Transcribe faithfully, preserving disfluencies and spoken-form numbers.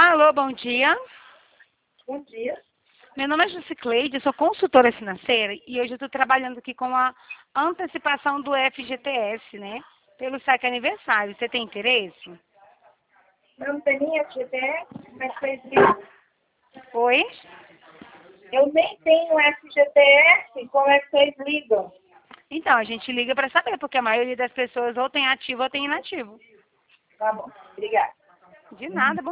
Alô, bom dia. Bom dia. Meu nome é Jusicleide, eu sou consultora financeira e hoje eu estou trabalhando aqui com a antecipação do F G T S, né? Pelo saque aniversário. Você tem interesse? Eu não tenho nem F G T S, como é que vocês ligam? Oi? Eu nem tenho F G T S, como é que vocês ligam? Então, a gente liga para saber, porque a maioria das pessoas ou tem ativo ou tem inativo. Tá bom, obrigada. De nada, bom